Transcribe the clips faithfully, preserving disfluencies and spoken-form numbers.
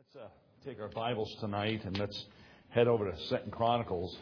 Let's uh, take our Bibles tonight and let's head over to Second Chronicles,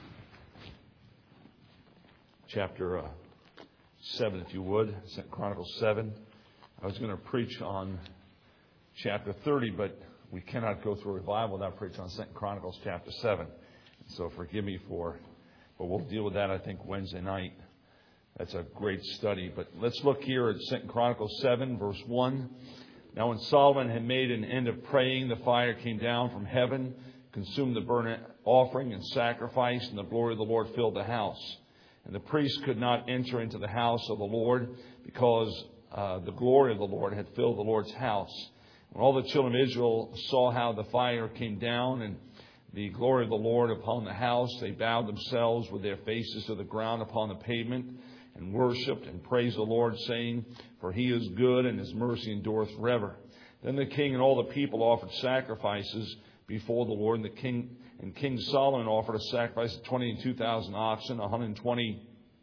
chapter uh, seven, if you would. Second Chronicles seven. I was going to preach on chapter thirty, but we cannot go through a revival without preaching on Second Chronicles chapter seven. So forgive me for, but we'll deal with that, I think, Wednesday night. That's a great study. But let's look here at Second Chronicles seven, verse one. Now when Solomon had made an end of praying, the fire came down from heaven, consumed the burnt offering and sacrifice, and the glory of the Lord filled the house. And the priests could not enter into the house of the Lord, because uh, the glory of the Lord had filled the Lord's house. When all the children of Israel saw how the fire came down and the glory of the Lord upon the house, they bowed themselves with their faces to the ground upon the pavement, and worshipped and praised the Lord, saying, For he is good, and his mercy endureth forever. Then the king and all the people offered sacrifices before the Lord, and the king and King Solomon offered a sacrifice of twenty-two thousand oxen, one hundred twenty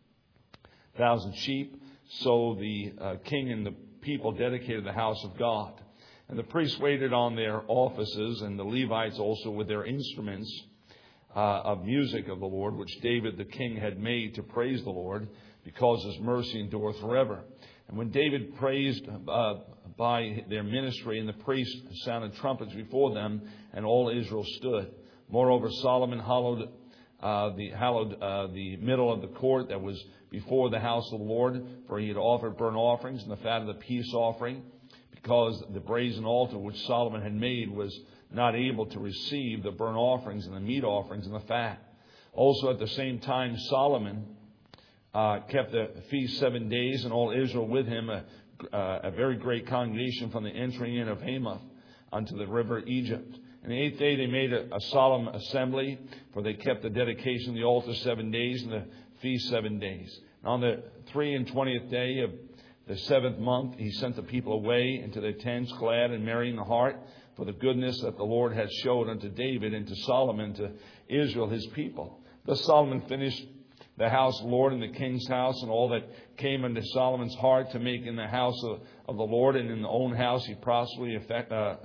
thousand sheep. So the uh, king and the people dedicated the house of God. And the priests waited on their offices, and the Levites also with their instruments uh, of music of the Lord, which David the king had made to praise the Lord, because his mercy endureth forever. And when David praised uh, by their ministry, and the priests sounded trumpets before them, and all Israel stood. Moreover, Solomon hallowed uh, the hallowed uh, the middle of the court that was before the house of the Lord, for he had offered burnt offerings and the fat of the peace offering, because the brazen altar which Solomon had made was not able to receive the burnt offerings and the meat offerings and the fat. Also at the same time, Solomon Uh, kept the feast seven days, and all Israel with him, a, uh, a very great congregation from the entering in of Hamath unto the river Egypt. And the eighth day they made a, a solemn assembly, for they kept the dedication of the altar seven days and the feast seven days. And on the three and twentieth day of the seventh month, he sent the people away into their tents, glad and merry in the heart, for the goodness that the Lord had showed unto David and to Solomon, to Israel his people. Thus Solomon finished the house of the Lord and the king's house, and all that came into Solomon's heart to make in the house of, of the Lord, and in the own house he prosperously effect, uh,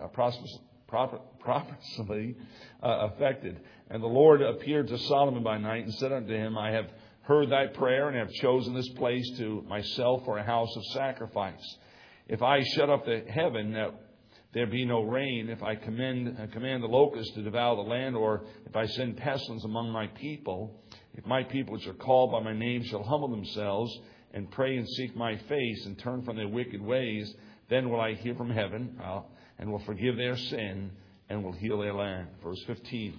prosperously uh, affected. And the Lord appeared to Solomon by night and said unto him, I have heard thy prayer, and have chosen this place to myself for a house of sacrifice. If I shut up the heaven that there be no rain, if I command, uh, command the locusts to devour the land, or if I send pestilence among my people, if my people which are called by my name shall humble themselves and pray and seek my face and turn from their wicked ways, then will I hear from heaven uh, and will forgive their sin and will heal their land. Verse fifteen.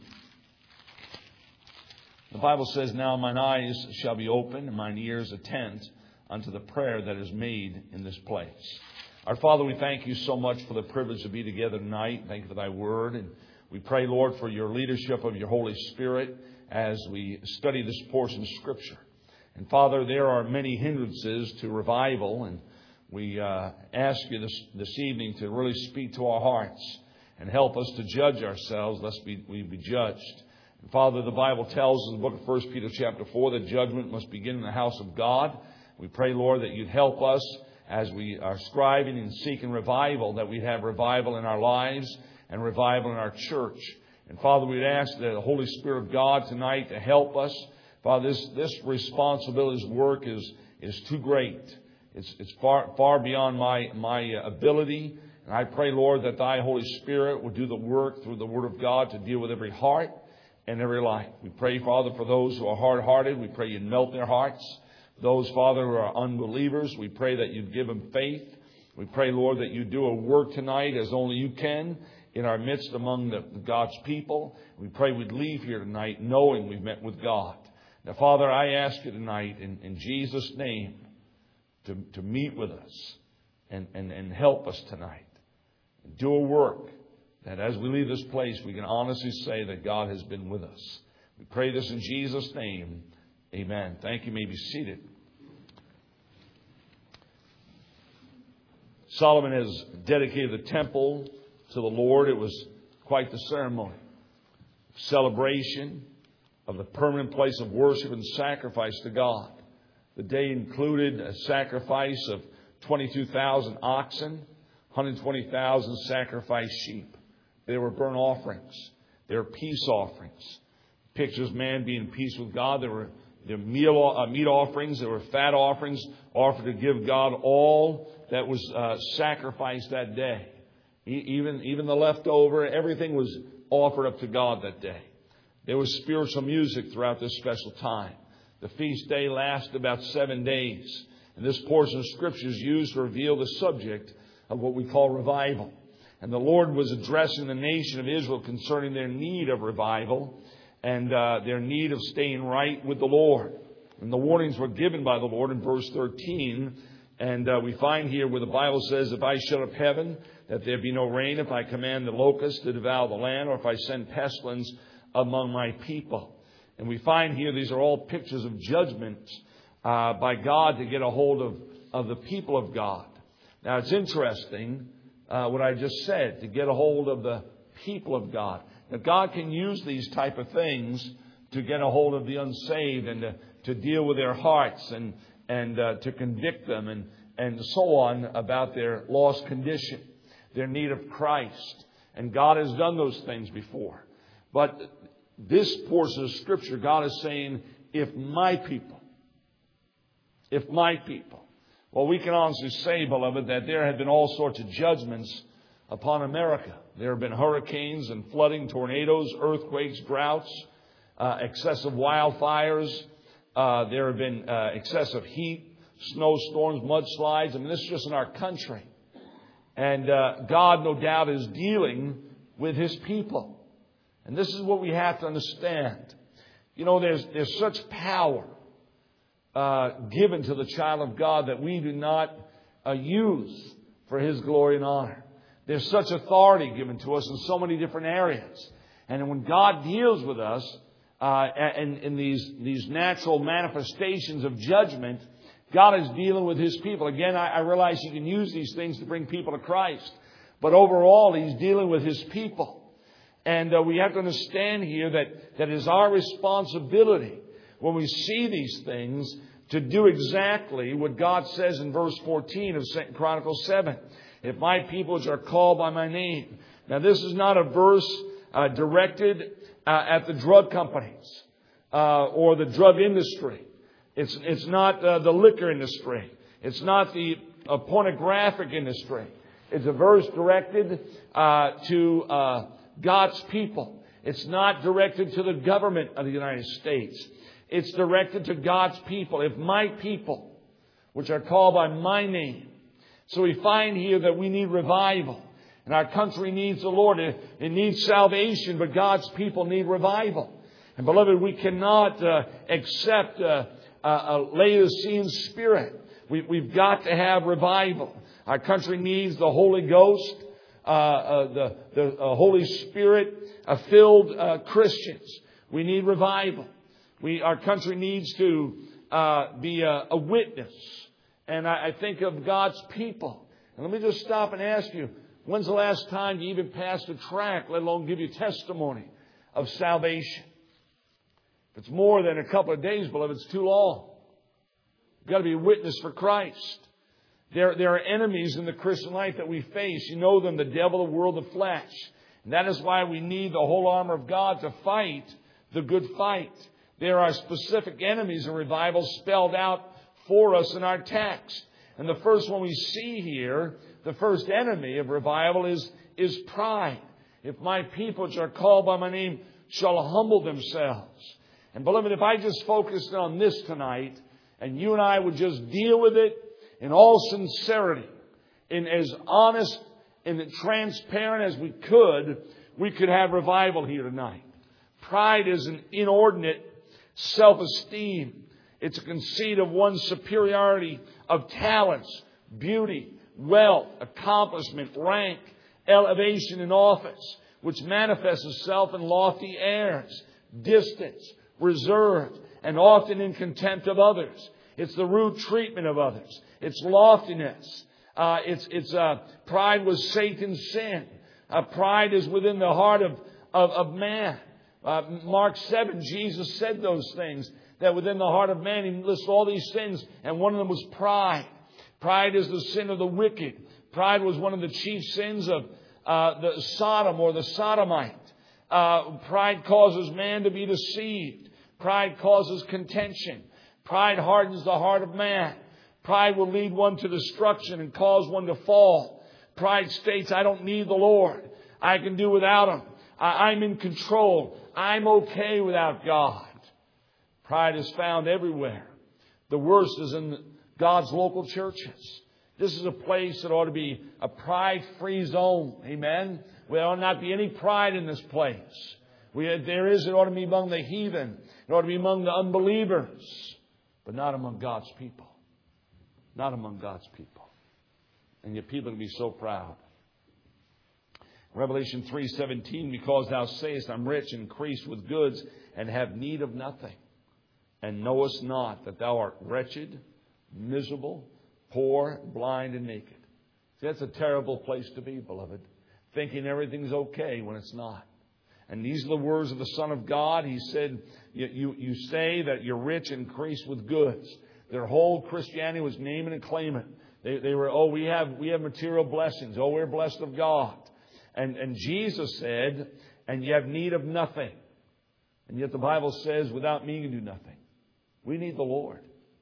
The Bible says, Now mine eyes shall be open and mine ears attent unto the prayer that is made in this place. Our Father, we thank you so much for the privilege to be together tonight. Thank you for thy word. And we pray, Lord, for your leadership of your Holy Spirit as we study this portion of Scripture. And Father, there are many hindrances to revival, and we uh, ask you this, this evening to really speak to our hearts and help us to judge ourselves, lest we, we be judged. And Father, the Bible tells us in the book of First Peter chapter four that judgment must begin in the house of God. We pray, Lord, that you'd help us as we are striving and seeking revival, that we'd have revival in our lives and revival in our church. And Father, we'd ask the Holy Spirit of God tonight to help us. Father, this, this responsibility's work is, is too great. It's, it's far, far beyond my, my ability. And I pray, Lord, that thy Holy Spirit will do the work through the Word of God to deal with every heart and every life. We pray, Father, for those who are hard-hearted. We pray you'd melt their hearts. Those, Father, who are unbelievers, we pray that you'd give them faith. We pray, Lord, that you do a work tonight as only you can in our midst among the God's people. We pray we'd leave here tonight knowing we've met with God. Now, Father, I ask you tonight in, in Jesus' name to, to meet with us and, and, and help us tonight. Do a work that as we leave this place, we can honestly say that God has been with us. We pray this in Jesus' name. Amen. Thank you. You may be seated. Solomon has dedicated the temple to the Lord. It was quite the ceremony. Celebration of the permanent place of worship and sacrifice to God. The day included a sacrifice of twenty-two thousand oxen, one hundred twenty thousand sacrificed sheep. There were burnt offerings. There were peace offerings. Pictures man being at peace with God. There were there were meal, uh, meat offerings. There were fat offerings offered to give God all that was uh, sacrificed that day. E- even, even the leftover, everything was offered up to God that day. There was spiritual music throughout this special time. The feast day lasted about seven days. And this portion of Scripture is used to reveal the subject of what we call revival. And the Lord was addressing the nation of Israel concerning their need of revival and uh, their need of staying right with the Lord. And the warnings were given by the Lord in verse thirteen. And uh, we find here where the Bible says, if I shut up heaven, that there be no rain, if I command the locusts to devour the land, or if I send pestilence among my people. And we find here these are all pictures of judgment uh, by God to get a hold of, of the people of God. Now it's interesting uh, what I just said, to get a hold of the people of God. Now God can use these type of things to get a hold of the unsaved and to, to deal with their hearts and, and uh, to convict them and, and so on about their lost condition, their need of Christ. And God has done those things before. But this portion of Scripture, God is saying, if my people, if my people, well, we can honestly say, beloved, that there have been all sorts of judgments upon America. There have been hurricanes and flooding, tornadoes, earthquakes, droughts, uh, excessive wildfires. Uh, there have been uh, excessive heat, snowstorms, mudslides. I mean, this is just in our country. And uh, God, no doubt, is dealing with His people. And this is what we have to understand. You know, there's there's such power uh, given to the child of God that we do not uh, use for His glory and honor. There's such authority given to us in so many different areas. And when God deals with us uh, in, in these, these natural manifestations of judgment, God is dealing with His people. Again, I, I realize He can use these things to bring people to Christ. But overall, He's dealing with His people. And uh, we have to understand here that, that it is our responsibility when we see these things to do exactly what God says in verse fourteen of Second Chronicles seven. If my people which are called by my name. Now this is not a verse uh, directed uh, at the drug companies uh, or the drug industry. It's, it's not uh, the liquor industry. It's not the uh, pornographic industry. It's a verse directed uh, to uh, God's people. It's not directed to the government of the United States. It's directed to God's people. If my people, which are called by my name. So we find here that we need revival. And our country needs the Lord. It, it needs salvation, but God's people need revival. And beloved, we cannot uh, accept uh, a, a Laodicean spirit. We, we've got to have revival. Our country needs the Holy Ghost. Uh, uh, the, the uh, Holy Spirit uh, filled uh, Christians. We need revival. We, our country needs to uh, be a, a witness. And I, I think of God's people. And let me just stop and ask you, when's the last time you even passed a tract, let alone give you testimony of salvation? If it's more than a couple of days, beloved, it's too long. You've got to be a witness for Christ. There, there are enemies in the Christian life that we face. You know them, the devil, the world, the flesh. And that is why we need the whole armor of God to fight the good fight. There are specific enemies in revival spelled out for us in our text. And the first one we see here, the first enemy of revival is, is pride. If my people which are called by my name shall humble themselves. And beloved, if I just focused on this tonight, and you and I would just deal with it in all sincerity, in as honest and transparent as we could, we could have revival here tonight. Pride is an inordinate self-esteem. It's a conceit of one's superiority of talents, beauty, wealth, accomplishment, rank, elevation in office, which manifests itself in lofty airs, distance, reserved, and often in contempt of others. It's the rude treatment of others. It's loftiness. Uh, it's it's uh, pride was Satan's sin. Uh, pride is within the heart of of, of man. Uh, Mark seven, Jesus said those things, that within the heart of man, He lists all these sins, and one of them was pride. Pride is the sin of the wicked. Pride was one of the chief sins of uh, the Sodom or the sodomite. Uh, pride causes man to be deceived. Pride causes contention. Pride hardens the heart of man. Pride will lead one to destruction and cause one to fall. Pride states, I don't need the Lord. I can do without Him. I, I'm in control. I'm okay without God. Pride is found everywhere. The worst is in God's local churches. This is a place that ought to be a pride-free zone. Amen? There ought not be any pride in this place. We, there is, it ought to be among the heathen. It ought to be among the unbelievers. But not among God's people. Not among God's people. And yet people can be so proud. Revelation three seventeen, because thou sayest, I'm rich, increased with goods, and have need of nothing, and knowest not that thou art wretched, miserable, poor, blind, and naked. See, that's a terrible place to be, beloved. Thinking everything's okay when it's not. And these are the words of the Son of God. He said, you, you, you say that you're rich, increased with goods. Their whole Christianity was name it and claim it. They, they were, oh, we have we have material blessings. Oh, we're blessed of God. And, and Jesus said, and you have need of nothing. And yet the Bible says, without me you can do nothing. We need the Lord.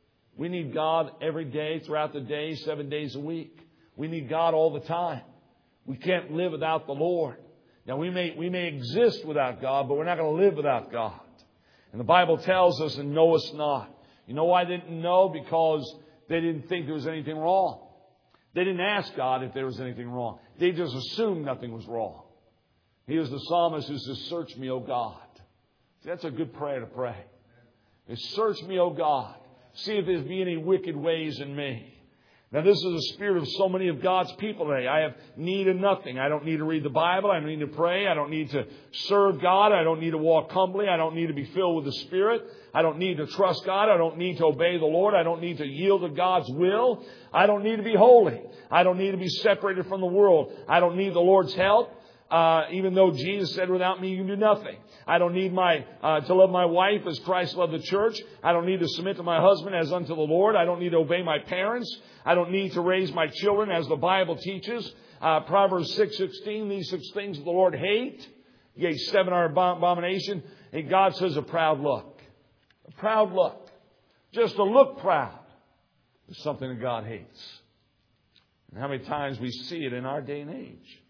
We need God every day, throughout the day, seven days a week. We need God all the time. We can't live without the Lord. Now, we may we may exist without God, but we're not going to live without God. And the Bible tells us, and knowest not. You know why they didn't know? Because they didn't think there was anything wrong. They didn't ask God if there was anything wrong. They just assumed nothing was wrong. He was the psalmist who says, search me, O God. See, that's a good prayer to pray. It's, search me, O God. See if there be any wicked ways in me. Now, this is the spirit of so many of God's people today. I have need of nothing. I don't need to read the Bible. I don't need to pray. I don't need to serve God. I don't need to walk humbly. I don't need to be filled with the Spirit. I don't need to trust God. I don't need to obey the Lord. I don't need to yield to God's will. I don't need to be holy. I don't need to be separated from the world. I don't need the Lord's help. Uh, even though Jesus said, without me you can do nothing. I don't need my uh, to love my wife as Christ loved the church. I don't need to submit to my husband as unto the Lord. I don't need to obey my parents. I don't need to raise my children as the Bible teaches. Uh, Proverbs six sixteen, these six things the Lord hate. Yea, seven are abomination. And God says a proud look. A proud look. Just to look proud is something that God hates. And how many times we see it in our day and age.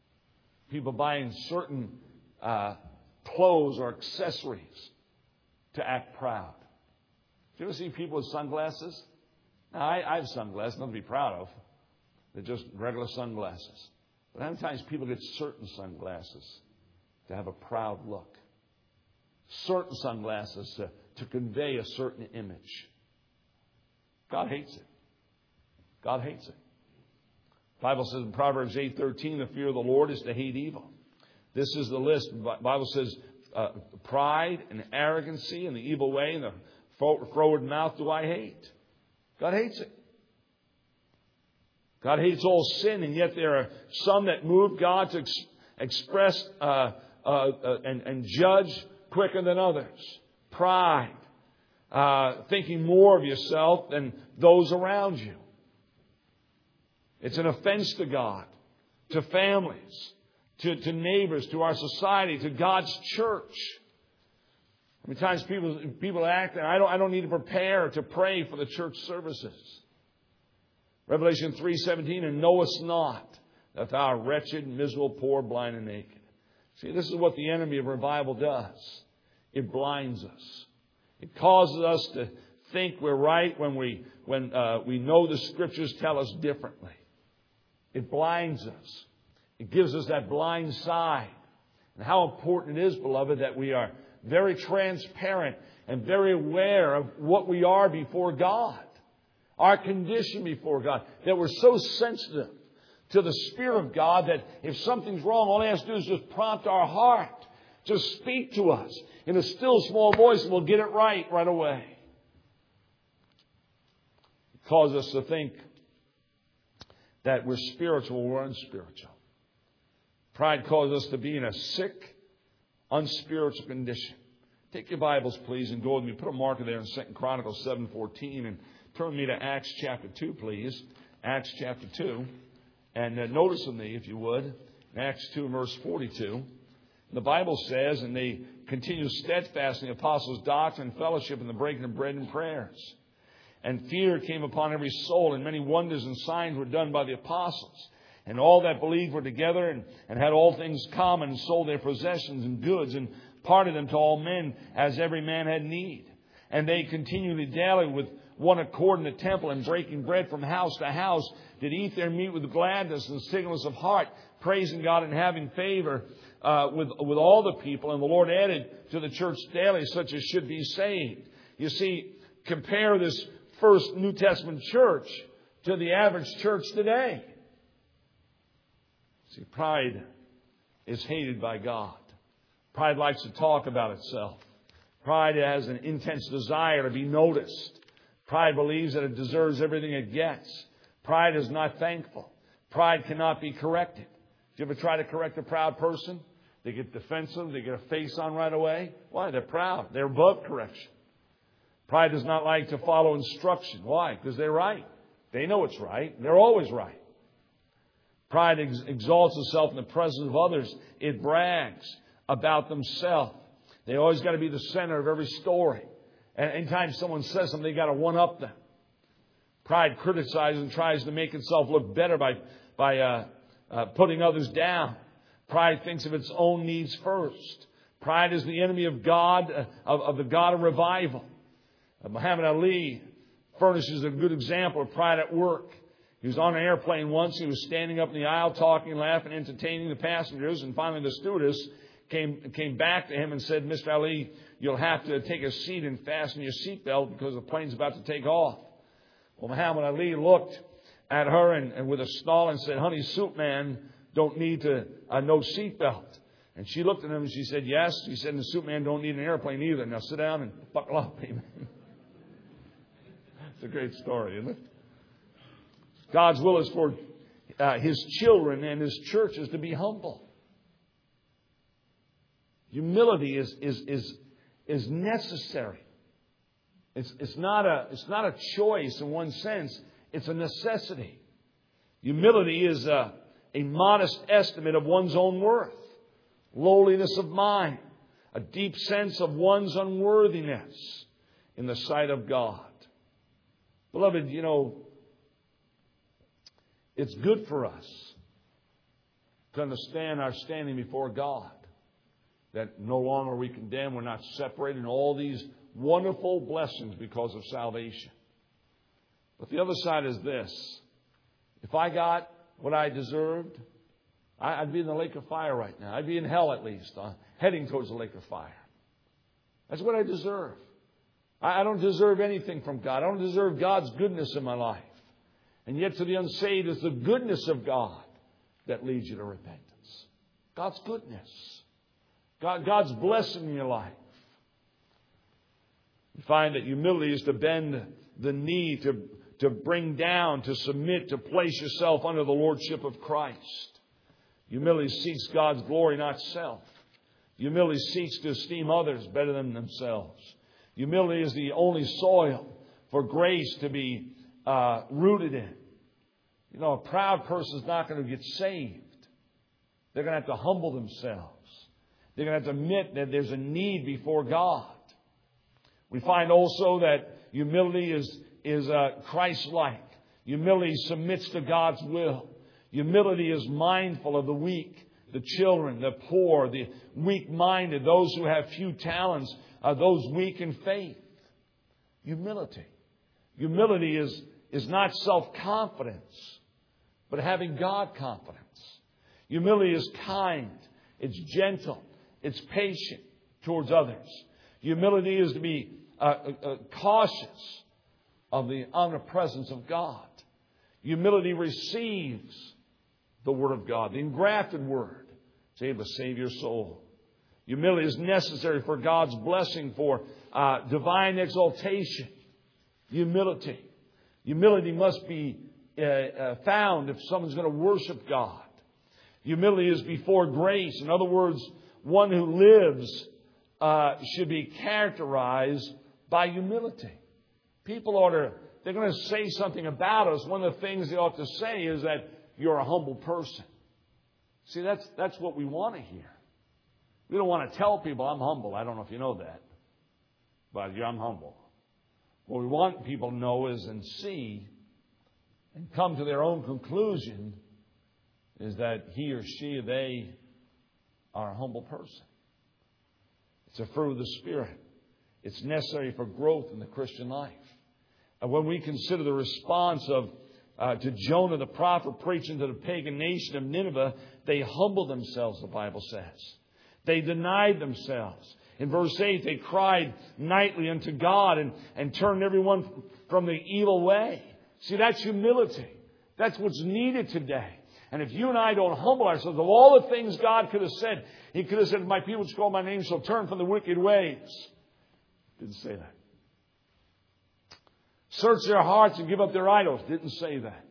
People buying certain uh, clothes or accessories to act proud. Do you ever see people with sunglasses? Now, I, I have sunglasses, nothing to be proud of. They're just regular sunglasses. But how many times people get certain sunglasses to have a proud look? Certain sunglasses to, to convey a certain image. God hates it. God hates it. The Bible says in Proverbs eight thirteen, the fear of the Lord is to hate evil. This is the list. The Bible says uh, pride and arrogancy and the evil way and the froward mouth do I hate. God hates it. God hates all sin, and yet there are some that move God to ex- express uh, uh, uh, and, and judge quicker than others. Pride. Uh, thinking more of yourself than those around you. It's an offense to God, to families, to, to neighbors, to our society, to God's church. How many times people people act, and I don't I don't need to prepare to pray for the church services. Revelation three seventeen, and knowest not that thou art wretched, miserable, poor, blind, and naked. See, this is what the enemy of revival does. It blinds us. It causes us to think we're right when we when uh, we know the Scriptures tell us differently. It blinds us. It gives us that blind side. And how important it is, beloved, that we are very transparent and very aware of what we are before God. Our condition before God. That we're so sensitive to the Spirit of God that if something's wrong, all He has to do is just prompt our heart. Just speak to us in a still small voice and we'll get it right right away. It causes us to think that we're spiritual, we're unspiritual. Pride causes us to be in a sick, unspiritual condition. Take your Bibles, please, and go with me. Put a marker there in Second Chronicles seven fourteen and turn me to Acts chapter two, please. Acts chapter two. And uh, notice with me, if you would, In Acts two, verse forty-two, the Bible says, and they continued steadfast in the apostles' doctrine, fellowship, and the breaking of bread and prayers. And fear came upon every soul, and many wonders and signs were done by the apostles. And all that believed were together and, and had all things common, and sold their possessions and goods, and parted them to all men as every man had need. And they continually daily with one accord in the temple, and breaking bread from house to house, did eat their meat with gladness and singleness of heart, praising God and having favor uh, with, with all the people. And the Lord added to the church daily such as should be saved. You see, compare this first New Testament church to the average church today. See, pride is hated by God. Pride likes to talk about itself. Pride has an intense desire to be noticed. Pride believes that it deserves everything it gets. Pride is not thankful. Pride cannot be corrected. Do you ever try to correct a proud person? They get defensive. They get a face on right away. Why? They're proud. They're above correction. Pride does not like to follow instruction. Why? Because they're right. They know it's right. They're always right. Pride ex- exalts itself in the presence of others. It brags about themselves. They always got to be the center of every story. And anytime someone says something, they got to one-up them. Pride criticizes and tries to make itself look better by, by uh, uh, putting others down. Pride thinks of its own needs first. Pride is the enemy of God, uh, of, of the God of revival. Uh, Muhammad Ali furnishes a good example of pride at work. He was on an airplane once. He was standing up in the aisle, talking, laughing, entertaining the passengers. And finally the stewardess came, came back to him and said, Mister Ali, you'll have to take a seat and fasten your seatbelt because the plane's about to take off. Well, Muhammad Ali looked at her and, and with a snarl and said, honey, soup man don't need to uh, no seatbelt. And she looked at him and she said, yes. He said, and the soup man don't need an airplane either. Now sit down and buckle up. Amen. It's a great story, isn't it? God's will is for uh, His children and His churches to be humble. Humility is is is is necessary. It's it's not a it's not a choice in one sense. It's a necessity. Humility is a, a modest estimate of one's own worth, lowliness of mind, a deep sense of one's unworthiness in the sight of God. Beloved, you know, it's good for us to understand our standing before God. That no longer are we condemned. We're not separated. And all these wonderful blessings because of salvation. But the other side is this. If I got what I deserved, I'd be in the lake of fire right now. I'd be in hell at least, uh, heading towards the lake of fire. That's what I deserve. I don't deserve anything from God. I don't deserve God's goodness in my life. And yet to the unsaved, it's the goodness of God that leads you to repentance. God's goodness. God, God's blessing in your life. You find that humility is to bend the knee, to, to bring down, to submit, to place yourself under the lordship of Christ. Humility seeks God's glory, not self. Humility seeks to esteem others better than themselves. Humility is the only soil for grace to be uh, rooted in. You know, a proud person is not going to get saved. They're going to have to humble themselves. They're going to have to admit that there's a need before God. We find also that humility is, is uh, Christ-like. Humility submits to God's will. Humility is mindful of the weak, the children, the poor, the weak-minded, those who have few talents, uh, those weak in faith. Humility. Humility is, is not self-confidence, but having God confidence. Humility is kind. It's gentle. It's patient towards others. Humility is to be uh, uh, cautious of the omnipresence of God. Humility receives the Word of God, the engrafted Word. It's able to save your soul. Humility is necessary for God's blessing, for uh, divine exaltation. Humility. Humility must be uh, uh, found if someone's going to worship God. Humility is before grace. In other words, one who lives uh, should be characterized by humility. People ought to, they're going to say something about us. One of the things they ought to say is that you're a humble person. See, that's, that's what we want to hear. We don't want to tell people, I'm humble. I don't know if you know that. But yeah, I'm humble. What we want people to know is and see and come to their own conclusion is that he or she or they are a humble person. It's a fruit of the Spirit. It's necessary for growth in the Christian life. And when we consider the response of uh, to Jonah the prophet preaching to the pagan nation of Nineveh, they humbled themselves, the Bible says. They denied themselves. In verse eight, they cried nightly unto God and, and turned everyone from the evil way. See, that's humility. That's what's needed today. And if you and I don't humble ourselves, of all the things God could have said, He could have said, my people which call my name shall turn from the wicked ways. Didn't say that. Search their hearts and give up their idols. Didn't say that.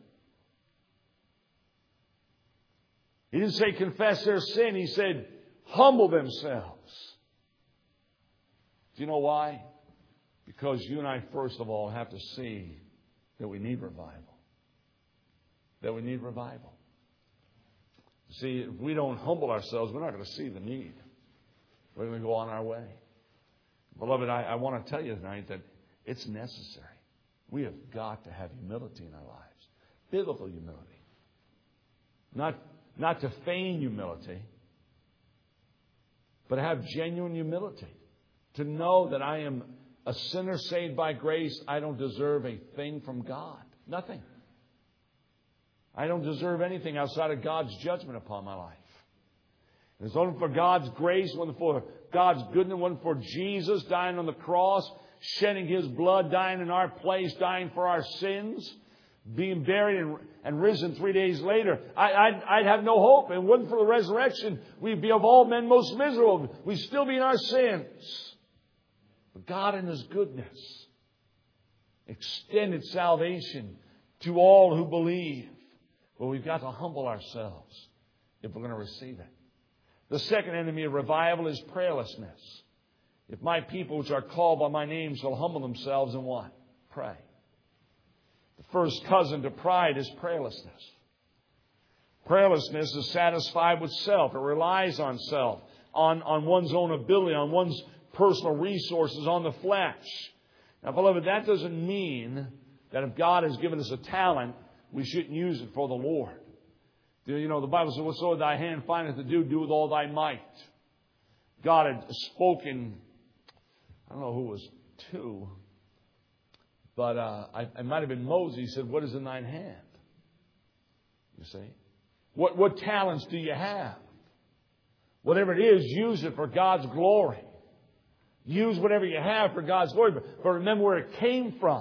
He didn't say confess their sin. He said humble themselves. Do you know why? Because you and I, first of all, have to see that we need revival. That we need revival. See, if we don't humble ourselves, we're not going to see the need. We're going to go on our way. Beloved, I, I want to tell you tonight that it's necessary. We have got to have humility in our lives. Biblical humility. Not, not to feign humility, but have genuine humility. To know that I am a sinner saved by grace. I don't deserve a thing from God. Nothing. I don't deserve anything outside of God's judgment upon my life. It's only for God's grace, one for God's goodness, one for Jesus dying on the cross, shedding His blood, dying in our place, dying for our sins, being buried and, and risen three days later. I, I'd, I'd have no hope. And wasn't for the resurrection, we'd be of all men most miserable. We'd still be in our sins. But God in His goodness extended salvation to all who believe. Well, we've got to humble ourselves if we're going to receive it. The second enemy of revival is prayerlessness. If my people which are called by my name shall humble themselves and what? Pray. The first cousin to pride is prayerlessness. Prayerlessness is satisfied with self. It relies on self, on, on one's own ability, on one's personal resources, on the flesh. Now, beloved, that doesn't mean that if God has given us a talent, we shouldn't use it for the Lord. You know, the Bible says, whatsoever thy hand findeth to do, do with all thy might. God had spoken, I don't know who it was to, but uh, I, it might have been Moses. He said, what is in thine hand? You see? What, what talents do you have? Whatever it is, use it for God's glory. Use whatever you have for God's glory. But, but remember where it came from.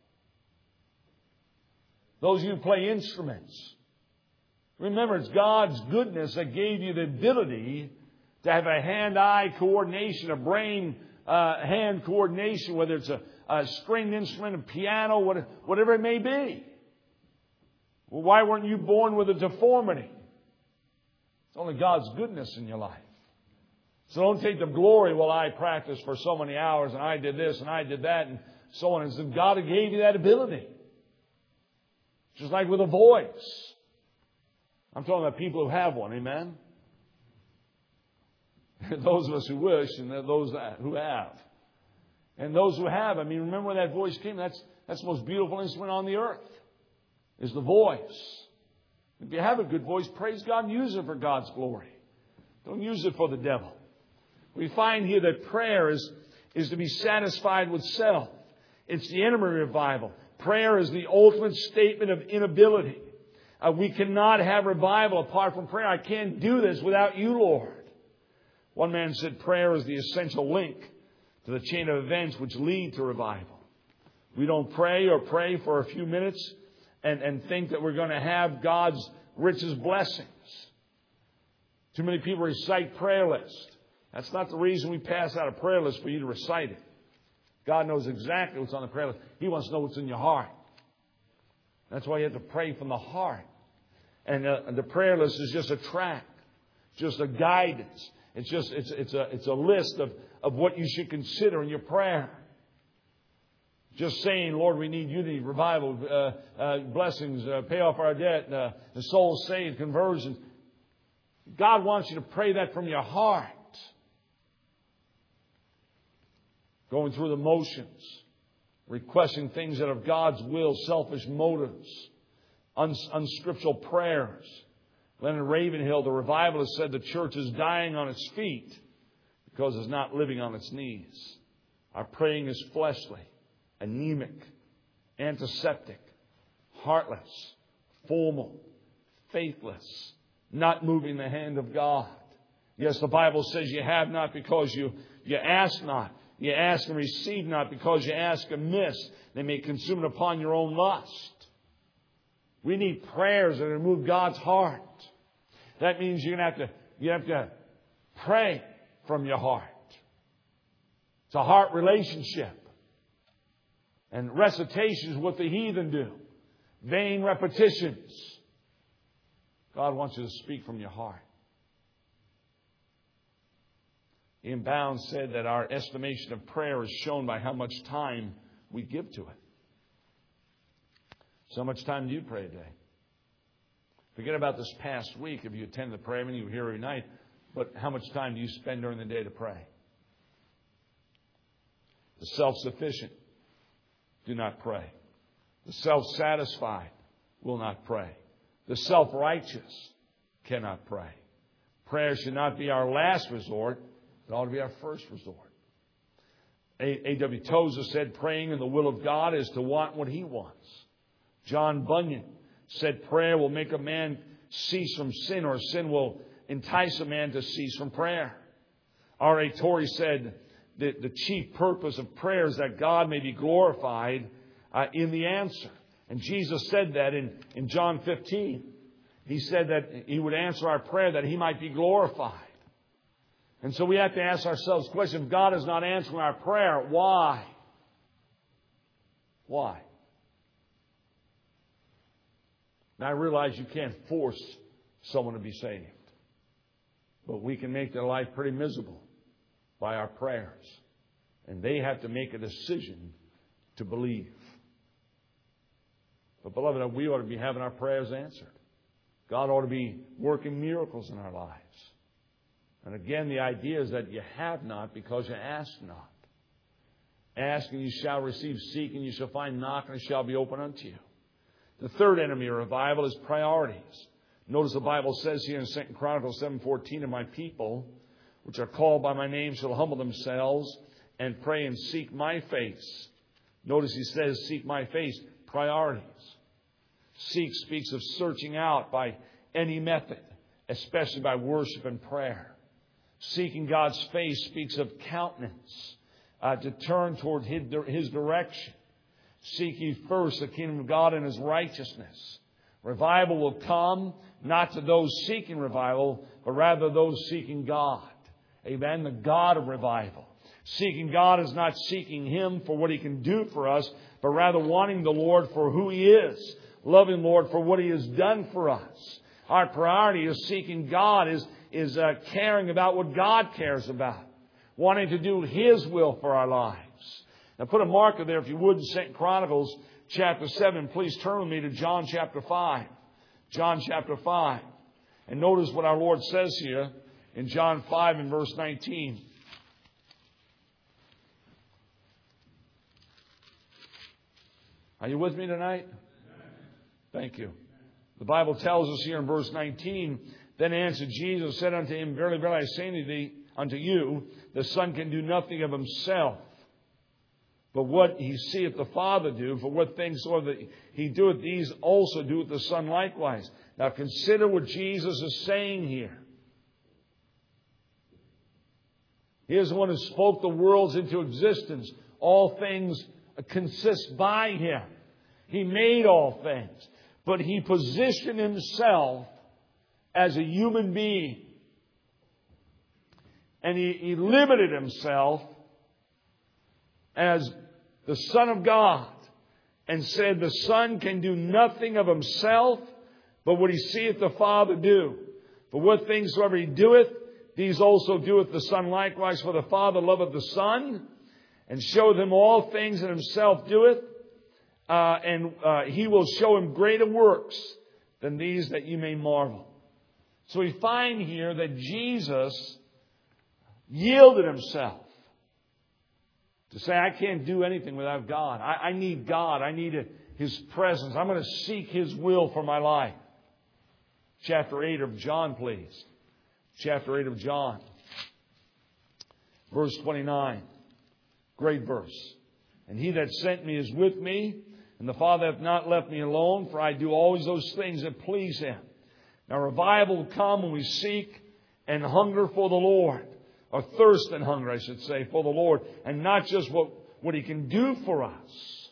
Those of you who play instruments, remember, it's God's goodness that gave you the ability to have a hand-eye coordination, a brain-hand uh, coordination, whether it's a, a stringed instrument, a piano, whatever it may be. Well, why weren't you born with a deformity? It's only God's goodness in your life. So don't take the glory, well, I practiced for so many hours, and I did this, and I did that, and so on. And so God gave you that ability. Just like with a voice. I'm talking about people who have one, amen? Those of us who wish and those who have. And those who have, I mean, remember when that voice came? That's, that's the most beautiful instrument on the earth, is the voice. If you have a good voice, praise God and use it for God's glory. Don't use it for the devil. We find here that prayer is, is to be satisfied with self. It's the enemy revival. Prayer is the ultimate statement of inability. Uh, we cannot have revival apart from prayer. I can't do this without you, Lord. One man said prayer is the essential link to the chain of events which lead to revival. We don't pray or pray for a few minutes and, and think that we're going to have God's richest blessings. Too many people recite prayer lists. That's not the reason we pass out a prayer list for you to recite it. God knows exactly what's on the prayer list. He wants to know what's in your heart. That's why you have to pray from the heart. And uh, the prayer list is just a track, just a guidance. It's just it's it's a it's a list of, of what you should consider in your prayer. Just saying, Lord, we need unity, revival, uh, uh, blessings, uh, pay off our debt, uh, the soul saved, conversions. God wants you to pray that from your heart. Going through the motions, requesting things that are God's will, selfish motives, uns- unscriptural prayers. Leonard Ravenhill, the revivalist, said the church is dying on its feet because it's not living on its knees. Our praying is fleshly, anemic, antiseptic, heartless, formal, faithless, not moving the hand of God. Yes, the Bible says you have not because you, you ask not. You ask and receive not because you ask amiss. They may consume it upon your own lust. We need prayers that remove God's heart. That means you're going to have to, you have to pray from your heart. It's a heart relationship. And recitation is what the heathen do. Vain repetitions. God wants you to speak from your heart. Ian Bounds said that our estimation of prayer is shown by how much time we give to it. So much time do you pray a day? Forget about this past week if you attend the prayer meeting, you hear every night. But how much time do you spend during the day to pray? The self-sufficient do not pray. The self-satisfied will not pray. The self-righteous cannot pray. Prayer should not be our last resort. It ought to be our first resort. A W Tozer said praying in the will of God is to want what He wants. John Bunyan said prayer will make a man cease from sin, or sin will entice a man to cease from prayer. R A Torrey said that the chief purpose of prayer is that God may be glorified uh, in the answer. And Jesus said that in, in John fifteen. He said that He would answer our prayer that He might be glorified. And so we have to ask ourselves the question, if God is not answering our prayer, why? Why? Now I realize you can't force someone to be saved. But we can make their life pretty miserable by our prayers. And they have to make a decision to believe. But beloved, we ought to be having our prayers answered. God ought to be working miracles in our lives. And again, the idea is that you have not because you ask not. Ask and you shall receive. Seek and you shall find. Knock and it shall be opened unto you. The third enemy of revival is priorities. Notice the Bible says here in Second Chronicles seven fourteen, and my people, which are called by my name, shall humble themselves and pray and seek my face. Notice he says, seek my face. Priorities. Seek speaks of searching out by any method, especially by worship and prayer. Seeking God's face speaks of countenance, uh, to turn toward His direction. Seek ye first the kingdom of God and His righteousness. Revival will come not to those seeking revival, but rather those seeking God. Amen. The God of revival. Seeking God is not seeking Him for what He can do for us, but rather wanting the Lord for who He is. Loving the Lord for what He has done for us. Our priority is seeking God, is, is uh, caring about what God cares about. Wanting to do His will for our lives. Now put a marker there, if you would, in Second Chronicles chapter seven. Please turn with me to John chapter five. John chapter five. And notice what our Lord says here in John five and verse nineteen. Are you with me tonight? Thank you. The Bible tells us here in verse nineteen, then answered Jesus, said unto him, verily, verily, I say unto thee, unto you, the Son can do nothing of himself, but what he seeth the Father do, for what things soever he doeth, these also doeth the Son likewise. Now consider what Jesus is saying here. He is the one who spoke the worlds into existence. All things consist by Him. He made all things. But He positioned Himself as a human being. And He, he limited Himself as the Son of God. And said the Son can do nothing of Himself, but what He seeth the Father do. For what things soever He doeth, these also doeth the Son likewise. For the Father loveth the Son, and showeth Him all things that Himself doeth. Uh, and uh, He will show Him greater works than these, that you may marvel. So we find here that Jesus yielded Himself to say, I can't do anything without God. I, I need God. I need His presence. I'm going to seek His will for my life. Chapter eight of John, please. Chapter eight of John. Verse twenty-nine. Great verse. And He that sent me is with me, and the Father hath not left me alone, for I do always those things that please Him. Now revival will come when we seek and hunger for the Lord. Or thirst and hunger, I should say, for the Lord. And not just what, what He can do for us.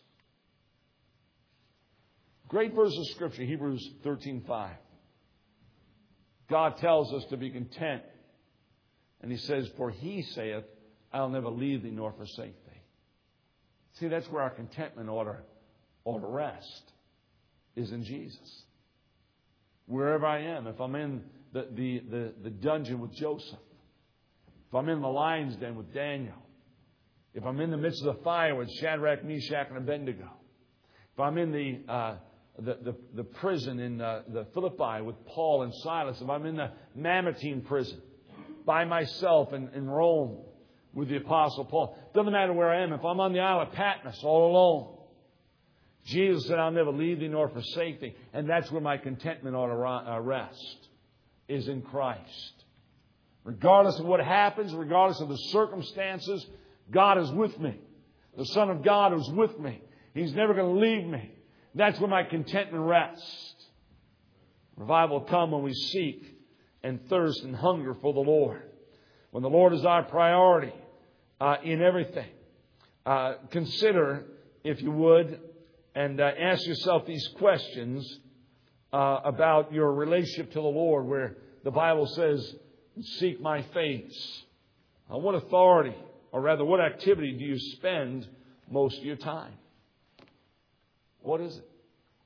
Great verse of Scripture, Hebrews thirteen five. God tells us to be content. And He says, for He saith, I'll never leave thee nor forsake thee. See, that's where our contentment ought to, ought to rest, is in Jesus. Wherever I am, if I'm in the, the, the, the dungeon with Joseph, if I'm in the lion's den with Daniel, if I'm in the midst of the fire with Shadrach, Meshach, and Abednego, if I'm in the uh, the, the, the prison in uh, the Philippi with Paul and Silas, if I'm in the Mamertine prison by myself in, in Rome with the Apostle Paul, doesn't matter where I am. If I'm on the Isle of Patmos all alone, Jesus said, I'll never leave thee nor forsake thee. And that's where my contentment ought to rest, is in Christ. Regardless of what happens, regardless of the circumstances, God is with me. The Son of God is with me. He's never going to leave me. That's where my contentment rests. Revival will come when we seek and thirst and hunger for the Lord. When the Lord is our priority uh, in everything. Uh, consider, if you would, and uh, ask yourself these questions uh, about your relationship to the Lord, where the Bible says, seek my face. Uh, what authority, or rather what activity do you spend most of your time? What is it?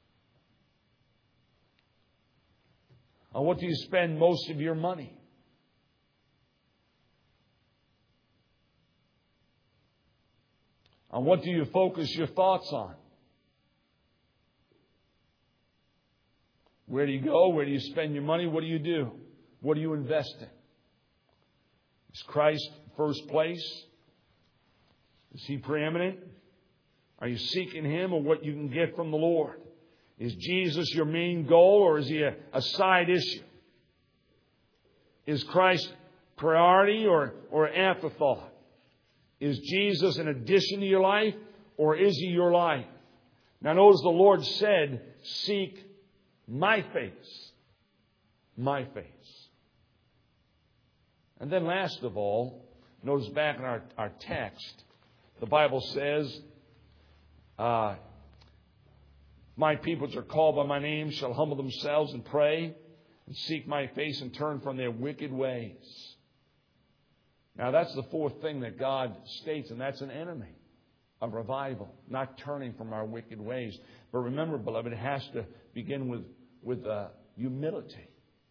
On what do you spend most of your money? On what do you focus your thoughts on? Where do you go? Where do you spend your money? What do you do? What do you invest in? Is Christ first place? Is He preeminent? Are you seeking Him or what you can get from the Lord? Is Jesus your main goal, or is He a, a side issue? Is Christ priority or, or afterthought? Is Jesus an addition to your life, or is He your life? Now notice the Lord said, seek my face. My face. And then last of all, notice back in our, our text, the Bible says, uh, my people which are called by my name shall humble themselves and pray and seek my face and turn from their wicked ways. Now that's the fourth thing that God states, and that's an enemy of revival, not turning from our wicked ways. But remember, beloved, it has to begin with, with uh, humility.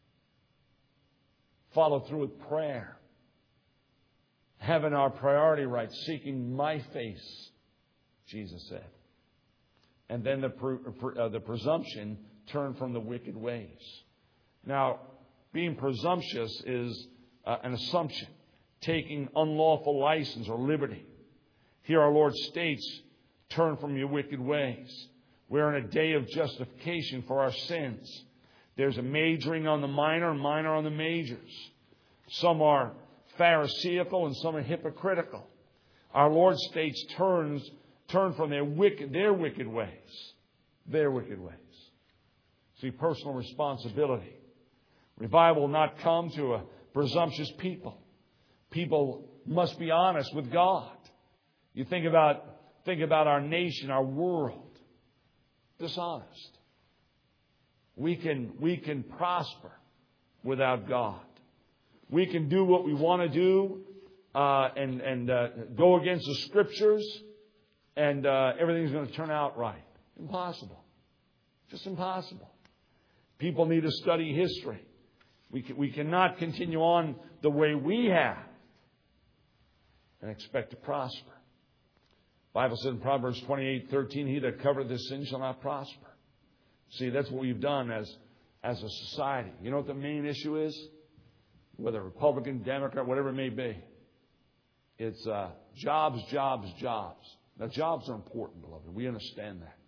Follow through with prayer. Having our priority right, seeking my face, Jesus said. And then the, pre, uh, the presumption, turn from the wicked ways. Now, being presumptuous is uh, an assumption, taking unlawful license or liberty. Here our Lord states, turn from your wicked ways. We're in a day of justification for our sins. There's a majoring on the minor and minor on the majors. Some are pharisaical and some are hypocritical. Our Lord states, turns, turn from their wicked, their wicked ways. Their wicked ways. See, personal responsibility. Revival will not come to a presumptuous people. People must be honest with God. You think about, think about our nation, our world. Dishonest. We can, we can prosper without God. We can do what we want to do uh, and, and uh, go against the Scriptures, and uh, everything's going to turn out right. Impossible. Just impossible. People need to study history. We, can, we cannot continue on the way we have and expect to prosper. The Bible says in Proverbs twenty-eight thirteen, he that covereth his sin shall not prosper. See, that's what we've done as as a society. You know what the main issue is? Whether Republican, Democrat, whatever it may be. It's uh, jobs, jobs, jobs. Now, jobs are important, beloved. We understand that.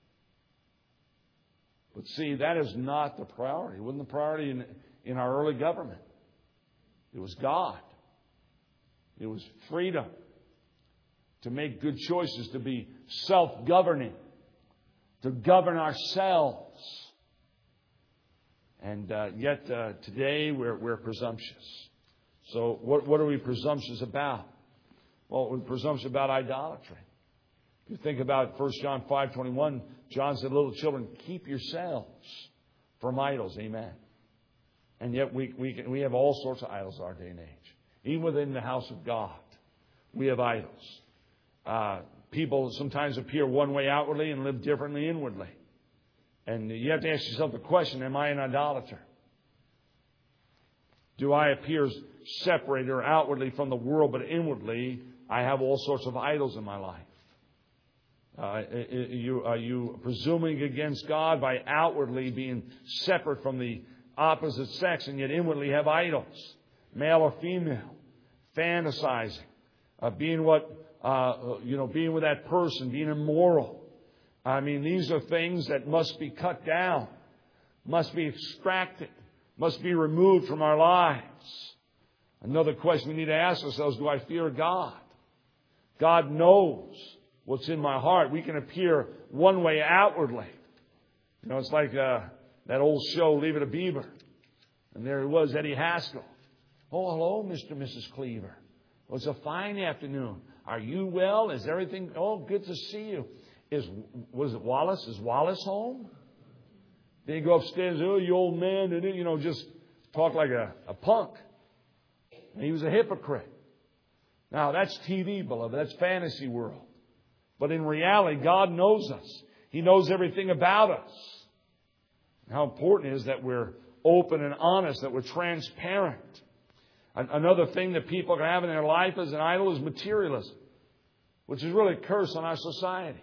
But see, that is not the priority. It wasn't the priority in, in our early government. It was God. It was freedom to make good choices, to be self-governing, to govern ourselves. And uh, yet uh, today we're, we're presumptuous. So what, what are we presumptuous about? Well, we're presumptuous about idolatry. If you think about First John five twenty-one, John said, little children, keep yourselves from idols. Amen. And yet we, we, can, we have all sorts of idols in our day and age. Even within the house of God, we have idols. Uh, people sometimes appear one way outwardly and live differently inwardly. And you have to ask yourself the question, am I an idolater? Do I appear separated or outwardly from the world, but inwardly I have all sorts of idols in my life? Uh, are, you, are you presuming against God by outwardly being separate from the opposite sex and yet inwardly have idols? Male or female. Fantasizing. Uh, being what, uh, you know, being with that person. Being immoral. I mean, these are things that must be cut down. Must be extracted. Must be removed from our lives. Another question we need to ask ourselves, do I fear God? God knows what's in my heart. We can appear one way outwardly. You know, it's like uh, that old show, Leave It to Beaver. And there he was, Eddie Haskell. Oh, hello, Mister and Missus Cleaver. Well, it's a fine afternoon. Are you well? Is everything... Oh, good to see you. Is Was it Wallace? Is Wallace home? Then you go upstairs, oh, you old man, and you know, just talk like a, a punk. And he was a hypocrite. Now, that's T V, beloved. That's fantasy world. But in reality, God knows us. He knows everything about us. How important it is that we're open and honest, that we're transparent. Another thing that people can have in their life as an idol is materialism, which is really a curse on our society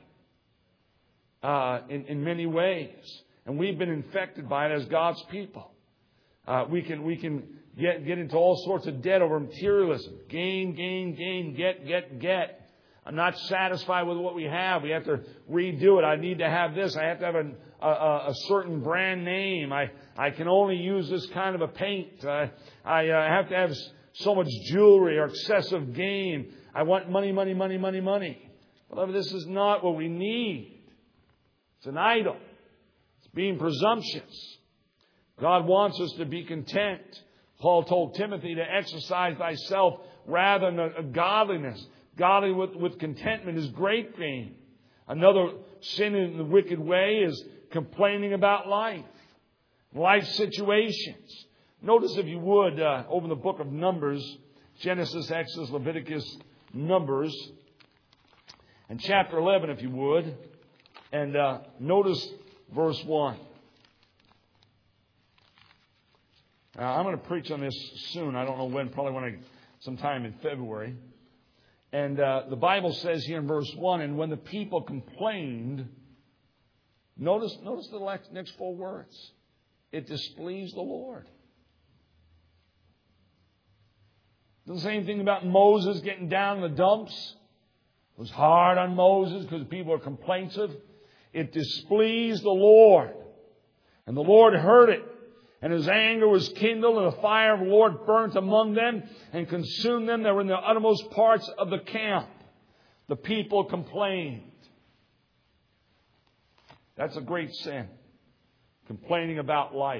uh, in, in many ways. And we've been infected by it as God's people. Uh, we can we can get, get into all sorts of debt over materialism. Gain, gain, gain, get, get, get. I'm not satisfied with what we have. We have to redo it. I need to have this. I have to have a, a, a certain brand name. I, I can only use this kind of a paint. I, I uh, have to have so much jewelry or excessive gain. I want money, money, money, money, money. Beloved, this is not what we need. It's an idol. It's being presumptuous. God wants us to be content. Paul told Timothy to exercise thyself rather than a godliness. Godly with, with contentment is great gain. Another sin in the wicked way is complaining about life. Life situations. Notice, if you would, uh, over the book of Numbers, Genesis, Exodus, Leviticus, Numbers, and chapter eleven, if you would, and uh, notice verse one. Now, I'm going to preach on this soon. I don't know when, probably when I, sometime in February. And uh, the Bible says here in verse one, and when the people complained, notice, notice the next four words. It displeased the Lord. Doesn't say anything about Moses getting down in the dumps. It was hard on Moses because people were complaintive. It displeased the Lord. And the Lord heard it. And His anger was kindled, and the fire of the Lord burnt among them and consumed them that were in the uttermost parts of the camp. The people complained. That's a great sin. Complaining about life.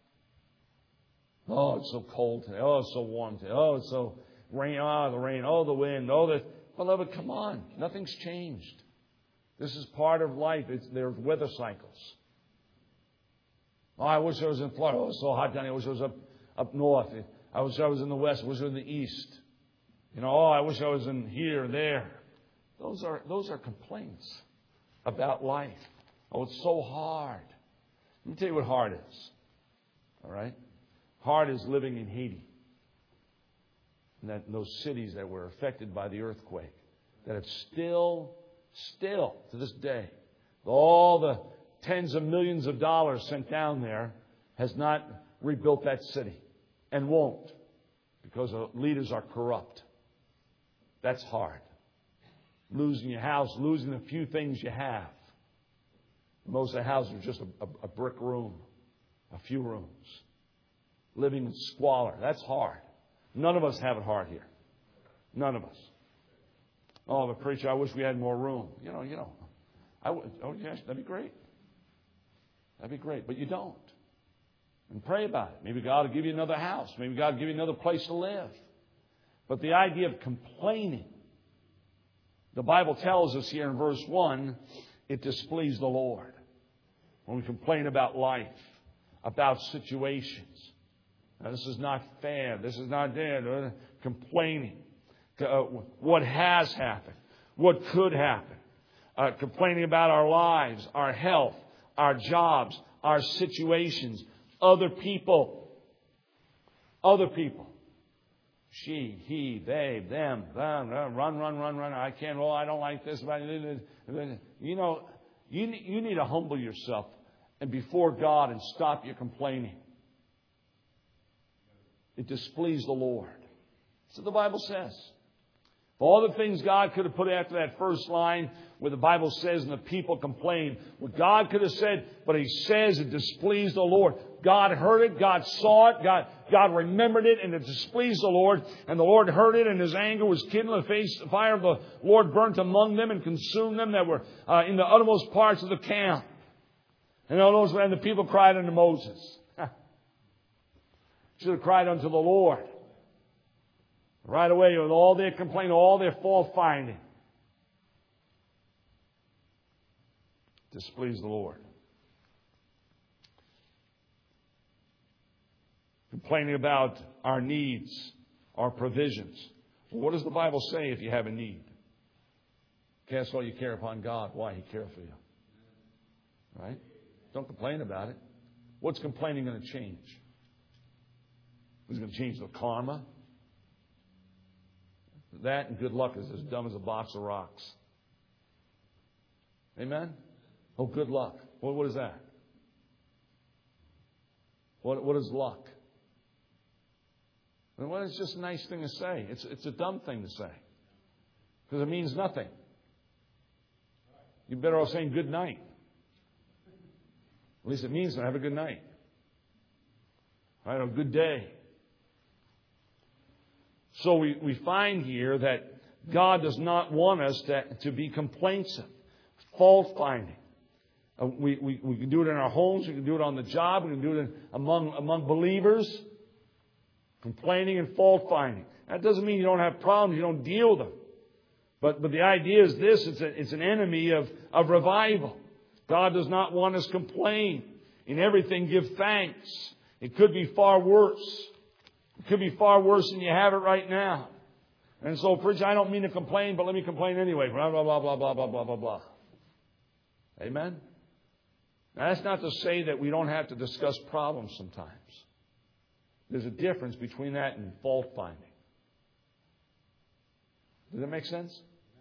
Oh, it's so cold today. Oh, it's so warm today. Oh, it's so rain. Oh, the rain. Oh, the wind. Oh, the... Beloved, come on. Nothing's changed. This is part of life. It's, there's weather cycles. Oh, I wish I was in Florida. Oh, it's so hot down here. I wish I was up, up north. I wish I was in the west. I wish I was in the east. You know, oh, I wish I was in here or there. Those are, those are complaints about life. Oh, it's so hard. Let me tell you what hard is. All right? Hard is living in Haiti. And that, those cities that were affected by the earthquake. That have still, still, to this day, all the tens of millions of dollars sent down there has not rebuilt that city and won't because the leaders are corrupt. That's hard. Losing your house, losing the few things you have. Most of the houses are just a, a, a brick room, a few rooms. Living in squalor. That's hard. None of us have it hard here. None of us. Oh, but preacher, I wish we had more room. You know, you know. I would, oh, yes, that'd be great. That'd be great. But you don't. And pray about it. Maybe God will give you another house. Maybe God will give you another place to live. But the idea of complaining, the Bible tells us here in verse one, it displeased the Lord. When we complain about life, about situations. Now, this is not fair. This is not there. Complaining. Uh, what has happened. What could happen. Uh, complaining about our lives, our health, our jobs, our situations, other people. Other people. She, he, they, them, run, run, run, run, run. I can't, oh, I don't like this. You know, you, you need to humble yourself and before God and stop your complaining. It displeased the Lord. That's what the Bible says. All the things God could have put after that first line where the Bible says and the people complained, what God could have said, but He says it displeased the Lord. God heard it, God saw it, God, God remembered it, and it displeased the Lord. And the Lord heard it, and His anger was kindled. The face, the fire of the Lord burnt among them and consumed them that were uh, in the uttermost parts of the camp. And all those and the people cried unto Moses. Should have cried unto the Lord. Right away with all their complaint, all their fault finding. Displeased the Lord. Complaining about our needs, our provisions. Well, what does the Bible say if you have a need? Cast all your care upon God. Why? He cares for you. Right? Don't complain about it. What's complaining going to change? Is it going to change the karma? That and good luck is as dumb as a box of rocks. Amen? Oh, good luck. What, what is that? What, what is luck? Well, it's just a nice thing to say. It's, it's a dumb thing to say. Because it means nothing. You're better off saying good night. At least it means have a good night. All right, a good day. So we, we find here that God does not want us to, to be complainsive, fault finding. Uh, we, we, we can do it in our homes, we can do it on the job, we can do it in, among, among believers. Complaining and fault finding. That doesn't mean you don't have problems, you don't deal with them. But, but the idea is this, it's, a, it's an enemy of, of revival. God does not want us to complain. In everything, give thanks. It could be far worse. It could be far worse than you have it right now. And so, preacher, I don't mean to complain, but let me complain anyway. Blah, blah, blah, blah, blah, blah, blah, blah, blah. Amen? Now, that's not to say that we don't have to discuss problems sometimes. There's a difference between that and fault finding. Does that make sense?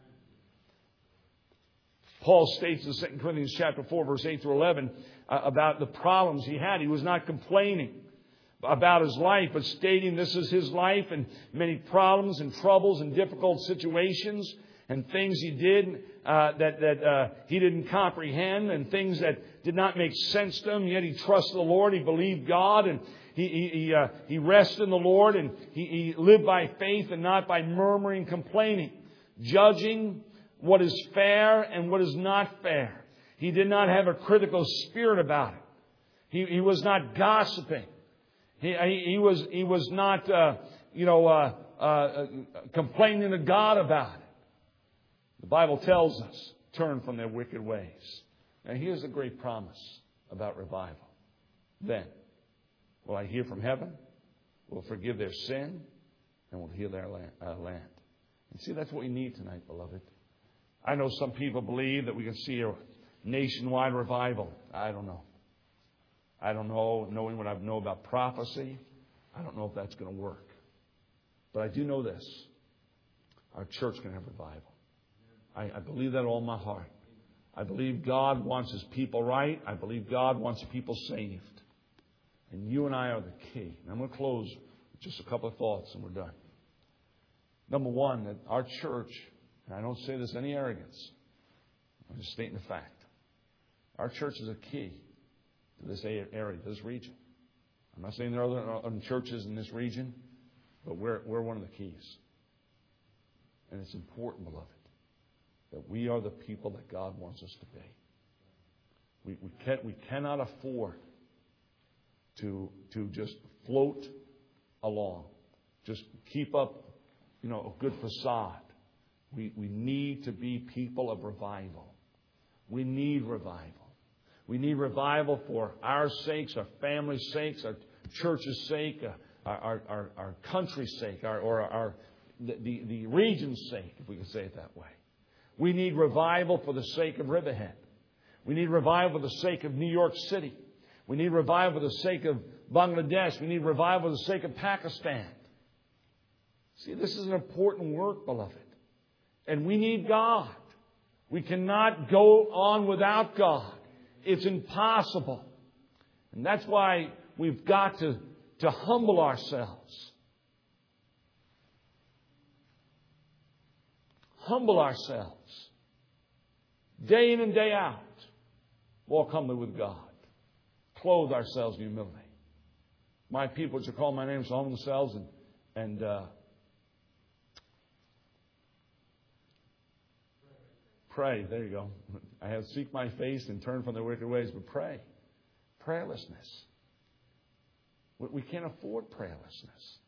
Paul states in Second Corinthians chapter four, verse eight through eleven, uh, about the problems he had. He was not complaining about his life, but stating this is his life and many problems and troubles and difficult situations and things he did uh, that, that uh, he didn't comprehend and things that did not make sense to him. Yet he trusted the Lord. He believed God and he he he, uh, he rested in the Lord and he, he lived by faith and not by murmuring, complaining, judging what is fair and what is not fair. He did not have a critical spirit about it. He, he was not gossiping. He, he, he was he was not uh, you know uh, uh, complaining to God about it. The Bible tells us, turn from their wicked ways. Now here's a great promise about revival. Then will I hear from heaven, will forgive their sin, and will heal their land. Uh, land. And see, that's what we need tonight, beloved. I know some people believe that we can see a nationwide revival. I don't know. I don't know, knowing what I know about prophecy, I don't know if that's going to work. But I do know this. Our church can have revival. I, I believe that all my heart. I believe God wants His people right. I believe God wants people saved. And you and I are the key. And I'm going to close with just a couple of thoughts and we're done. Number one, that our church, and I don't say this in any arrogance, I'm just stating the fact. Our church is a key to this area, this region. I'm not saying there are other churches in this region, but we're, we're one of the keys. And it's important, beloved, that we are the people that God wants us to be. We, we, can't, we cannot afford to, to just float along, just keep up, you know, a good facade. We, we need to be people of revival. We need revival. We need revival for our sakes, our family's sakes, our church's sake, our, our, our, our country's sake, our, or our, the, the, the region's sake, if we can say it that way. We need revival for the sake of Riverhead. We need revival for the sake of New York City. We need revival for the sake of Bangladesh. We need revival for the sake of Pakistan. See, this is an important work, beloved. And we need God. We cannot go on without God. It's impossible. And that's why we've got to, to humble ourselves. Humble ourselves. Day in and day out. Walk humbly with God. Clothe ourselves in humility. My people which are called my name shall humble themselves and, and uh, pray. There you go. I have seek my face and turn from their wicked ways, but pray. Prayerlessness. We can't afford prayerlessness.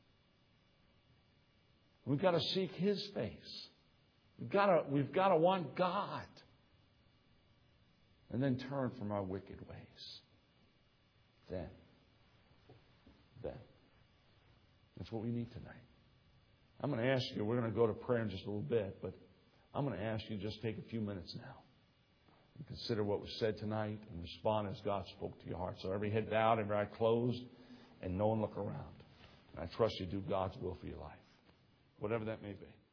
We've got to seek His face. We've got to, we've got to want God. And then turn from our wicked ways. Then. Then. That's what we need tonight. I'm going to ask you, we're going to go to prayer in just a little bit, but I'm going to ask you to just take a few minutes now and consider what was said tonight and respond as God spoke to your heart. So every head bowed, every eye closed, and no one look around. And I trust you do God's will for your life, whatever that may be.